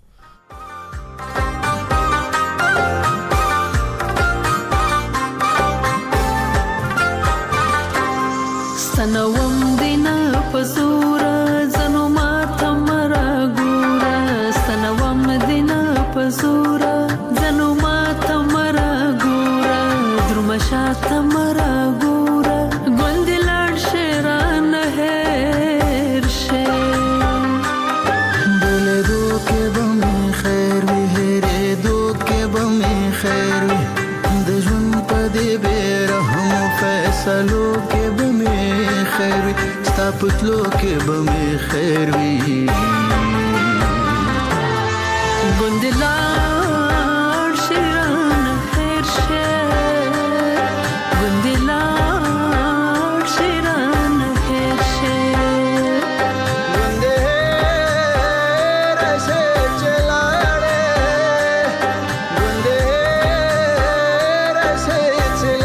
O: سنوم دینا پزورا زنو ماتا مرا گورا سنوم دینا پزورا زنو ماتا مرا گورا درمشاتا مرا گورا گوندی لار شیران هیر شیر
P: بولے دو کے بمی خیر وی ہیرے دو کے بمی خیر وی دجون پا دی بیرحم فیصلو کے بمی خیر وی ستا پتلو کے بمی خیر وی
O: گندلار شیران خیر شیر گندلار شیران خیر شیر
P: گندے رسے چلاڑے گندے رسے چلاڑے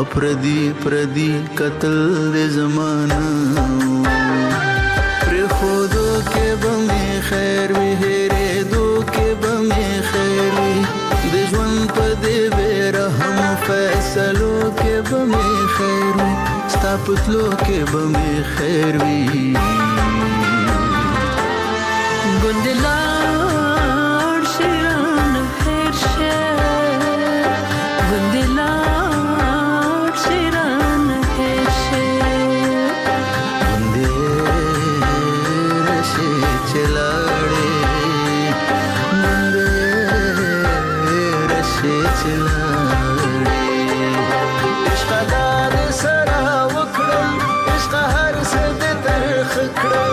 P: پردی پردی قتل د زمانہ پر خودو کې بمې خیر وي هېرېدو کې بمې خیر وي د ژوند په دې بې رحم فیصلو کې بمې خیر وي ستا په تلو کې بمې خیر وي
O: ګوندې لاړ شي رانه هېر شه ګوندې لاړ شي رانه هېر شه
P: ګوندې راشي چې لاړې ګوندې راشي چې لاړې عشقه دا دې سره وکړم عشقه هر څه دې ترخه کړم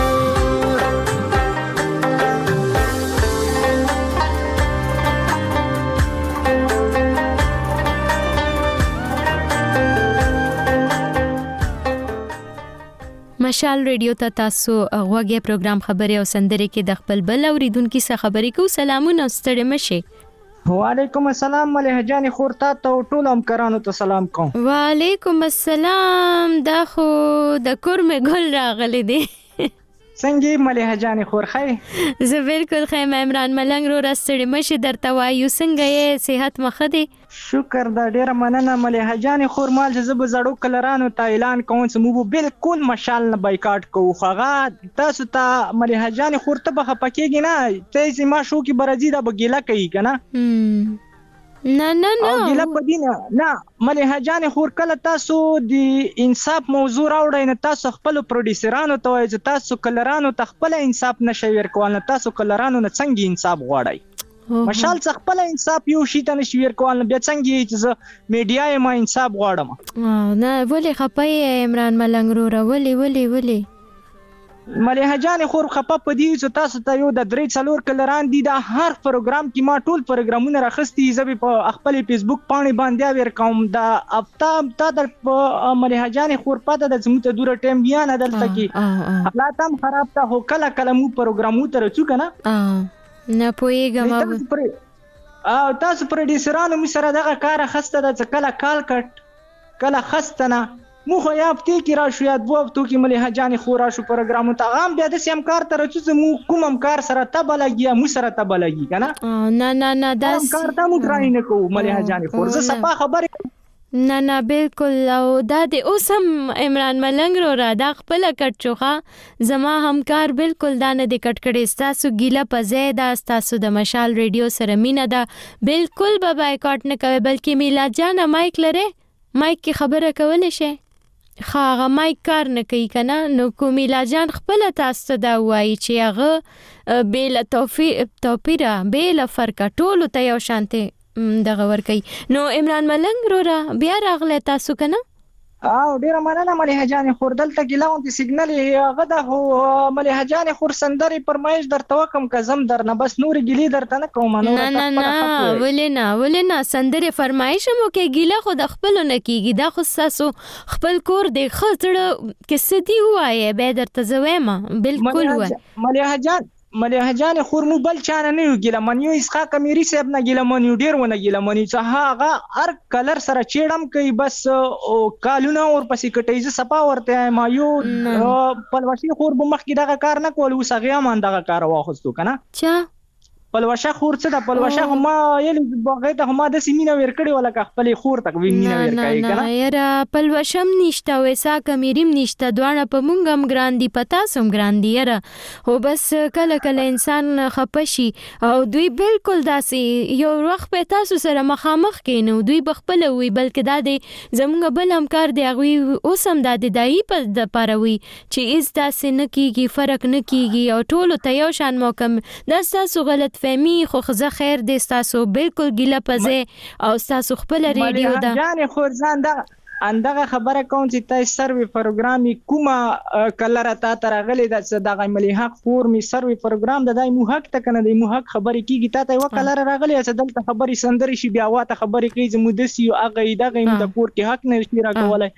C: مشال ریډیو ته تاسو غوږی پروګرام خبري او سندري کې د خپل بل اوریدونکو سره خبرې کو. سلامونه ستړي مشه.
Q: وعلیکم السلام مليحه جان خورتا ته ټول همکارانو ته سلام کوم.
C: وعلیکم السلام. دا خو د کورمه ګل راغلي دي.
Q: څنګه مليحه جان خور خای؟
C: زه بالکل خیم. عمران ملنګ رو راستړي مشه درته وایو څنګه یې صحت مخه دي؟
Q: شکر دا ډیره مننه مليحه جان خور مال چې به زړو کلرانو ته اعلان کوم چې موږ بالکل مشال نه بایکاټ کوو. خغه تاسو ته مليحه جان خور ته به پکېږي نه ته چې ما شو کې برازي دا بګیلا کوي کنه.
C: نه نه نه
Q: او ګیلا پدینه نه مليحه جان خور کله تاسو د انصاف موضوع راوړئ نه تاسو خپل پروډوسرانو ته وایي چې تاسو کلرانو ته خپل انصاف نشي ورکول نه تاسو کلرانو نه څنګه انصاف غواړئ. مشال څخه خپل انصاف یو شي ته نشي ورکول بیا څنګه چې میډیا یې ما انصاف غواړم.
C: نه ولې خپای عمران ملنګ رو ولې
Q: مليحه جان خور خپه پدې چې تاسو ته یو د 3-4 کلران دي دا هر پروګرام کې ما ټول پروګرامونه راخستي زبې په خپل فیسبوک باندې باندې ور کوم دا افتاب تا د مليحه جان خور پته د زموږ ته دوره ټیم بیان دلته کې حالات هم خراب ته هو کله مو پروګرامو ته رچو کنه
C: نه پويګم
Q: تاسو پروډوسرانو می سره دغه کار خسته د کله کال کټ کله خستنه مو خو یا پتی کی را شو یا دو وختو کې مليحه جان خور را شو پروګرامو ته عام بیا د سیم کار تر چې مو کوم کار سره تبه لګي مو سره تبه لګي کنه
C: نه دا
Q: کار ته مو ټرای نه کوو مليحه جان خور زه صفه خبره
C: نه بالکل. او دا د اوسم عمران ملنګ رو را دا خپل کټ چوخه زما همکار بالکل دا نه د کټ کړي تاسو ګیله پځه دا تاسو د مشال ریډیو سره مینه دا بالکل به بایکاټ نه کوي بلکې میلاد جان مایک لره مایک کی خبره کول شي خاغه مایک کار نه کوي کنه نو کومیلا جان خپل تاسو دا وایي چې هغه بیل توفیر بیل فرق ټول ته یو شانته دغه ور کوي. نو عمران ملنګ رو را بیا راغله تاسو کنه
Q: او ډیره مننه مليحه جان خور دلته ګلاون دي سیګنل هغه د مليحه جان خور سندري پرمایش درته وکم کزم درنه بس نور ګلی درته نه کوم نو
C: نه ولنا سندري فرمایش مو کې ګیله خو د خپل نه کیږي دا خو تاسو خپل کور دی خزړه کې سدي وایي به درته زویمه بالکل وای
Q: مليحه جان خور مو بل چانه نه ګیله منیو اسحاق امیری صاحب نه ګیله منیو ډیر ونه ګیله منیو چې هغه هر کلر سره چیړم کوي بس کالونه اور پسې کټایزه صفا ورته ما یو پلوشي خور به مخ کې دغه کار نه کول وس هغه مان دغه کار واخستو کنه
C: چا
Q: پلوشه خور څه د پلوشه هم یل بغه ته هم د سیمینه ور کړی ولا خپل خور تک وینینه ور کوي کنه
C: یاره پلوشم نشته وسا کمیریم نشته دوانه په مونږم ګراندی پتا سم ګراندی یاره هو بس کله انسان خپشي او دوی بالکل داسي یو وخت په تاسو سره مخامخ کینو دوی بخپل وي بلکې دا دی زمونږ بل همکار دی غوي اوسم د دای په د پاروي چې از داسې نه کیږي فرق نه کیږي او ټول ته یو شان موکم دا تاسو غلط فهمي خو خزه خیر دې تاسو بالکل ګیله پځه او تاسو خپل ریډیو دا
Q: جان خورزان دا اندغه خبره کوم چې تاسو سروي پروګرامي کومه کلر تا ترغلې د دغه ملي حق فورمي سروي پروګرام د دای مو حق ته کنه د مو حق خبرې کیږي ته یو کلر راغلې چې دلته خبرې سندري شي بیا واته خبرې کوي چې مودسي او هغه دغه د پور کې حق نه شي راکولای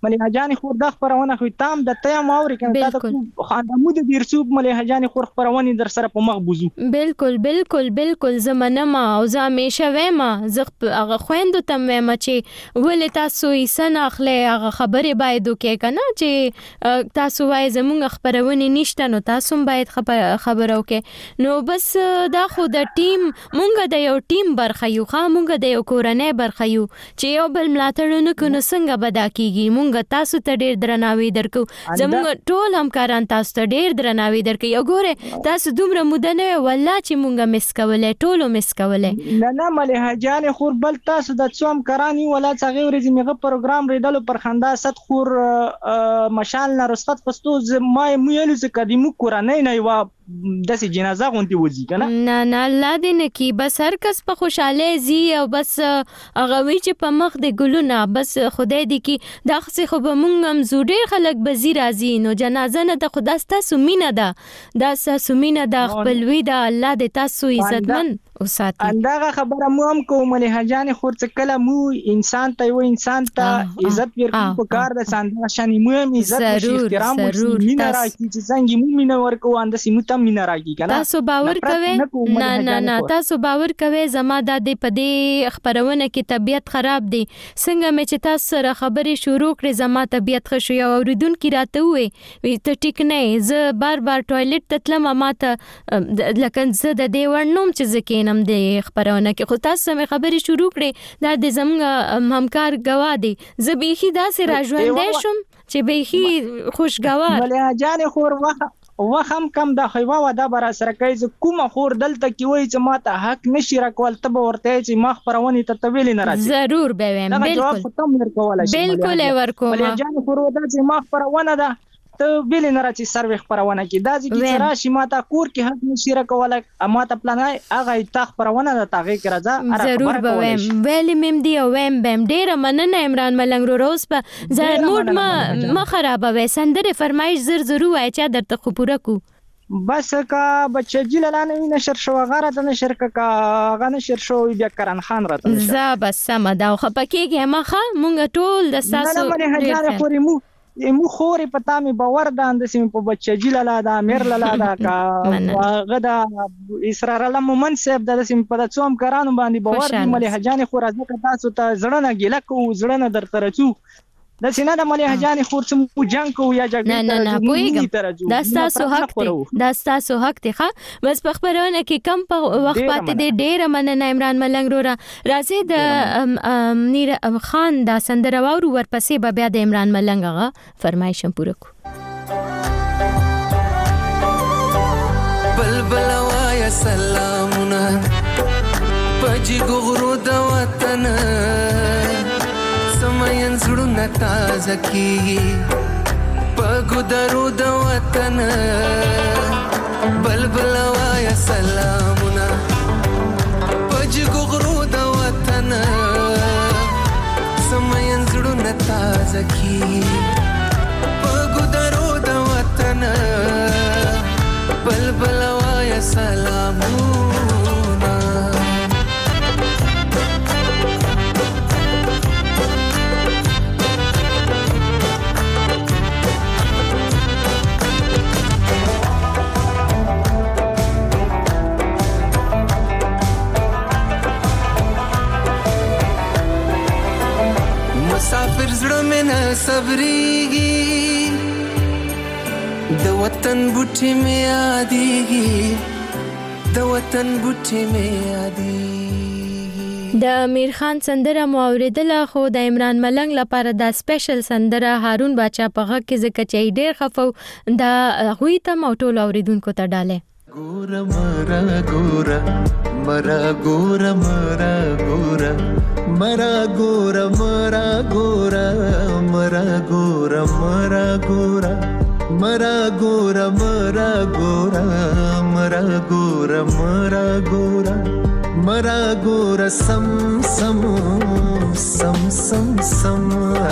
Q: مليحه جان خور د خبرونه خو تام د تیم اوري کنه تا ته خاندمو د بیرسوب مليحه جان خور خبرونه در سره په مخ بوزو
C: بالکل زمانه ما او زه همیشه وېما زه هغه خويندو تم وېما چې ولې تاسو یې سناخله هغه خبره باید وکړي کنه چې تاسو وای زموږ خبرونه نشته نو تاسو باید خبرو کې نو بس دا خو د ټیم مونږ د یو ټیم برخه یو مونږ د یو کورنۍ برخه یو چې یو بل ملاتړ نه کوو څنګه بدا کیږي مونږ تاسو ته ډیر درناوی درکو زموږ ټول همکاران تاسو ته ډیر درناوی درکو یو ګوره تاسو دومره موده نه والله چې مونږ مس کولې ټولو مس کولې
Q: نه مليحه جان خور بل تاسو د څوم کرانی ولا څنګه ورځې میغه پروګرام ریدلو پر خندا ست خور مشال نه رسخت پستو ما مویلو ز قدیمو کورنۍ نه وا داسې جنازه غونډي وځي کنه
C: نه الله دې نه کی بس هر کس په خوشاله زی او بس هغه وی چې په مخ د ګلونه بس خدای دې کی دا خو به مونږ هم زوډیر خلک بزی راځي نو جنازه نه د خدا ستاسو مینه ده دا ستاسو مینه ده خپلوي ده الله دې تاسو عزتمن وساتي
Q: اندغه خبره مو هم کوم مليحه جان خور څه کله مو انسان ته یو انسان ته عزت ورکړو په کار د ساند شان مو هم عزت او احترام او مینه راکړي چې څنګه مو مینه ورکو اند سیمه مینه راګی کنه
C: تاسو باور کوئ نه تاسو باور کوئ زما د دې پدې خبرونه کې طبيعت خراب دي څنګه مې چې تاسو سره خبرې شروع کړې زما طبيعت خشو یو اوریدونکو راته وې ته ټیک نه ز بار ټوایلټ ته تلم ماته لکه زه د دې ورنوم چې زکینم د خبرونه کې خو تاسو مې خبرې شروع کړې دا د زموږ همکار گوا دي زه بيخي داسې راژوندې شم چې بيخي خوشګوار
Q: مليحه جان خور وخم کم د خیوا و د بر سره کوي کوم خور دلته کی وای چې ماته حق نشي راکول ته ورته چې مخ پرونی ته طویل نه راځي
C: ضرور به ویم بالکل ورکوم
Q: جان خور د چې مخ پرونه ده ته ویل نه راځي سروي خبرونه کی دا چې راشي ماته کور کې حق نشي راکول ماته پلان هغه تخ پرونه ده تاغه کی راځه
C: ضرور به ویم ویل مم دی او ویم بم ډیر مننه عمران ملنګ روز په زه موډ ما خراب وې سندره فرمایش زر وای چې درته خو پوره کو
Q: بس کا بچی جلالانه نشر شو غره د نشر کا غنه نشر شو بیا کرن خان راته
C: ز بس سم دا خپکیږي مخه مونږ ټول د ساسو
Q: نه هزار خوري مو خوري پتا می باور د اندسیم په بچی جلالا دا میر لالا دا کا غدا اسرار الله مومن صاحب د سیم په څوم کرانو باندې باور دی مليحه جان خور ازکه تاسو ته زړه نه ګیله کو زړه نه درته رچو د سینه د مليحه جان خور څه جنگ کو یا جګړه
C: نه پوهیږم دا تاسو حق دی دا تاسو حق دی ښه بس په خبرونه کې کم په وخت پاتې دی ډیر مننه عمران ملنګ رورا راځي د نیر خان دا سندره وورو ورپسې بیا د عمران ملنګ فرمایشم پوره کو
J: بلبل وایا سلامونه پجی ګغرو د وطن سمين زړونه تازه کیږي پګو درو د وطن بلبل وایا سلامونه پجګو غرو د وطن سمين زړونه تازه کیږي پګو درو د وطن بلبل وایا سلامونه مسافر زړه مې نه صبرېږي د وطن بوټي مې یادېږي د وطن بوټي مې یادېږي
C: د امیر خان سندره مو اوریدله خو د عمران ملنګ لپاره دا سپیشل سندره هارون باچا په غږ کې ځکه چې ډېر خفو دا هغوی ته مو ټول اوریدونکو ته ډاله
J: ګوره مرا ګوره مرا ګوره مرا ګوره مرا ګوره مرا ګوره مرا ګوره مرا ګوره مرا ګوره مرا ګوره مرا ګوره مرا ګوره مرا ګوره سم سم سم سم سم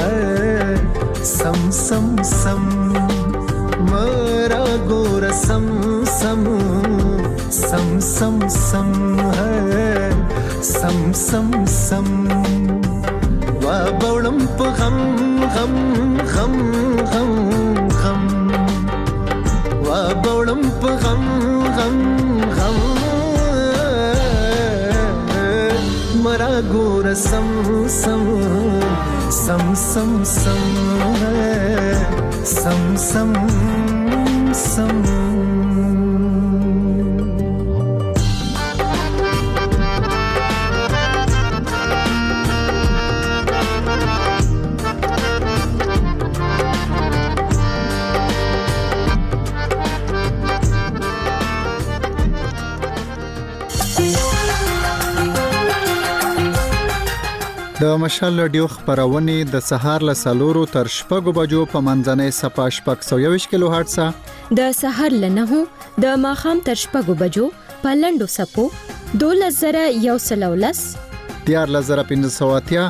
J: سم سم سم مرا ګوره سم سم سم سم سم سم سم سم
P: وا بولم په غم غم غم غم غم وا بولم په غم غم غم مرا ګور سم سم سم سم سم سم سم سم
D: د مشال رادیو خبرونه د سهار له 4 تر 6 بجو په منځنۍ صفه 620 کیلو هرتز،
C: د سهار له 9 د ماخام تر 6 بجو په لندو سپو 2113
D: 14580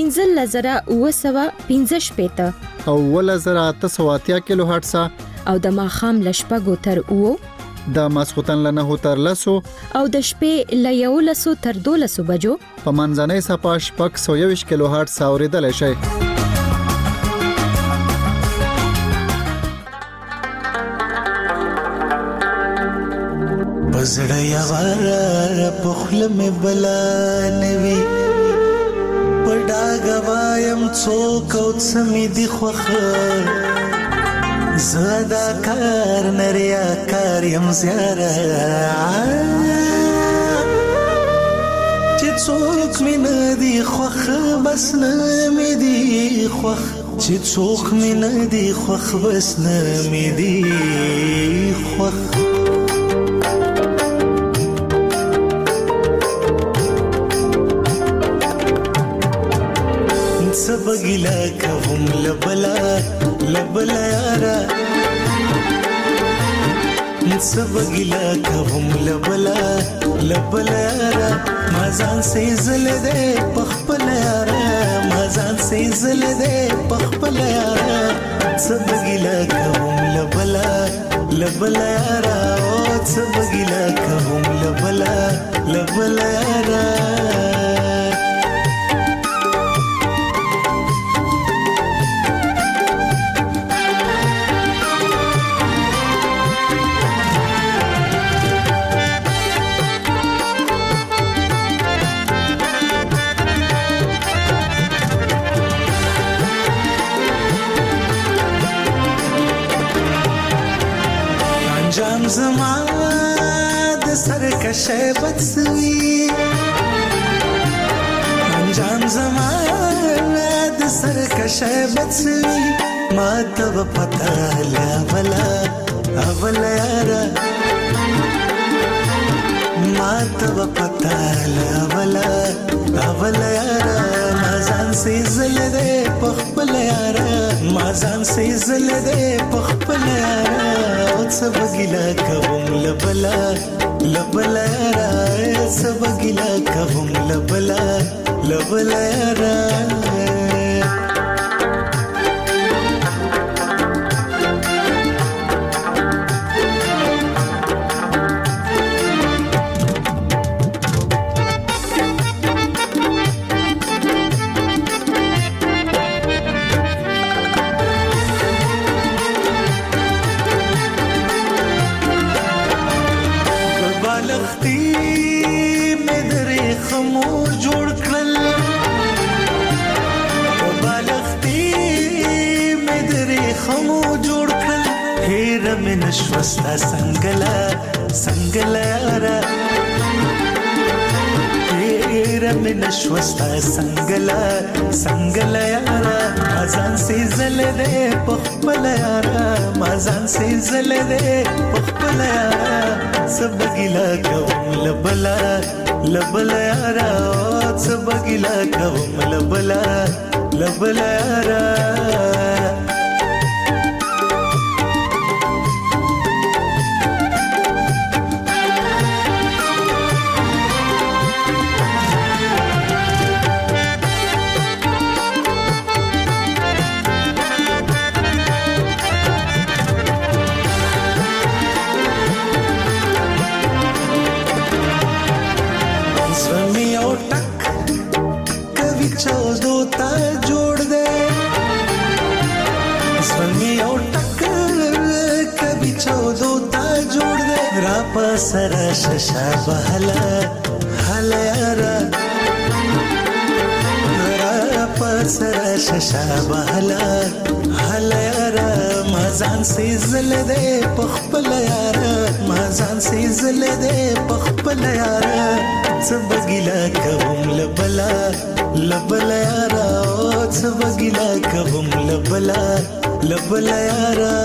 C: 15915
D: او 1880 کیلو هرتز،
C: او د ماخام له 6 تر 9
D: د ماسختن له 9 تر 10
C: او د شپې له 11 تر 12 بجو
D: په منځنۍ صفه 620 کیلو هرتز اوریدل شي.
P: بزړه یوار په خله مې بلا نوي پډا غوایم څوک او سمې دی خوخه زدا کار نریا کار یم زیاره چې څوک مې نه دی خوخ بس نه مې دی خوخ چې څوک مې نه دی خوخ بس نه مې دی خوخ سبګلا کوم لبلا لبلا یارا سبګلا کوم لبلا لبلا یارا مازان سي زل دې پخپل یارا مازان سي زل دې پخپل یارا سبګلا کوم لبلا لبلا یارا او سبګلا کوم لبلا لبلا یارا انجام زما د سرکشه بڅوي انجام زما د سرکشه بڅوي ما ته پتا لا بلا اول یارا ما ته پتا لا بلا اول یارا مازان سي زل دې پخپل یارا مازان سي زل دې پخپل یارا سبګلا کوم لبلا لبلا یارا سبګلا کوم لبلا لبلا یارا نشوستا سنگلا سنگلا یارا تیرا میں نشوستا سنگلا سنگلا یارا مازان سے زل دے پخپل یارا مازان سے زل دے پخپل یارا سبگلا کوم لبلا لبلا یارا سبگلا کوم لبلا لبلا یارا चौदो तार پسر ششا بهلا هلا یارا را پسر ششا بهلا هلا یارا ما ځان سي زل دې پخپل یارا ما ځان سي زل دې پخپل یارا سبګیلا کوم لبلا لبلا یارا سبګیلا کوم لبلا لبلا یارا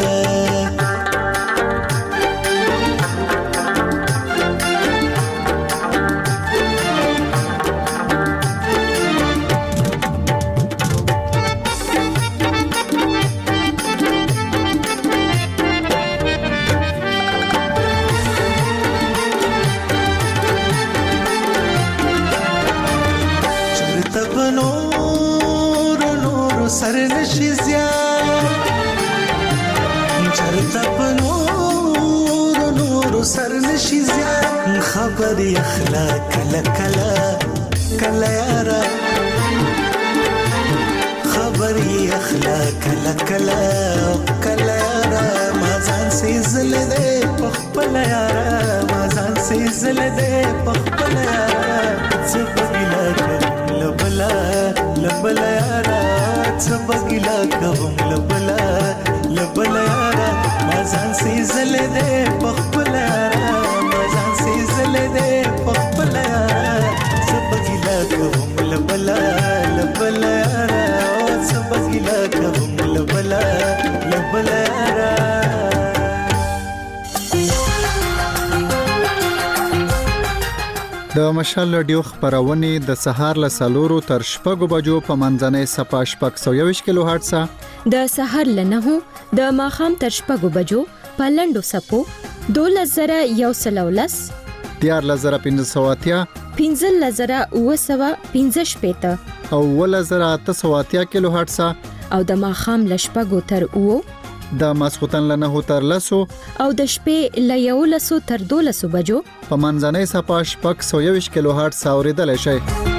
P: سر نشي زیان چرته په نور سر نشي زیان خبري اخلاق کلا کلا کلا یارا خبري اخلاق کلا کلا کلا یارا ما ځان سي زل دې پخپل یارا ما ځان سي زل دې پخپل یارا سبګلا لبلا لبلا یارا سبګلا کوم لبلا لبلا یارا ما ځان سي زل دې پخپل یارا ما ځان سي زل دې پخپل یارا سبګلا کوم لبلا لبلا یارا سبګلا کوم لبلا لبلا یارا
D: د مشال رادیو خبرونه د سهار له 4 تر 6 بجو په منځنۍ صفه 621 کیلو هرتز
C: د سهار له 9 د ماخام تر 6 بجو په لندو سپو 2113
D: 14500
C: 15015
D: او 1880 کیلو هرتز
C: او د ماخام له 6 تر 9
D: د ماسختن له 9 تر 10
C: او د شپې له 11 تر 12 بجو
D: په منځنۍ صفه 621 کیلو هرتز اوریدل شي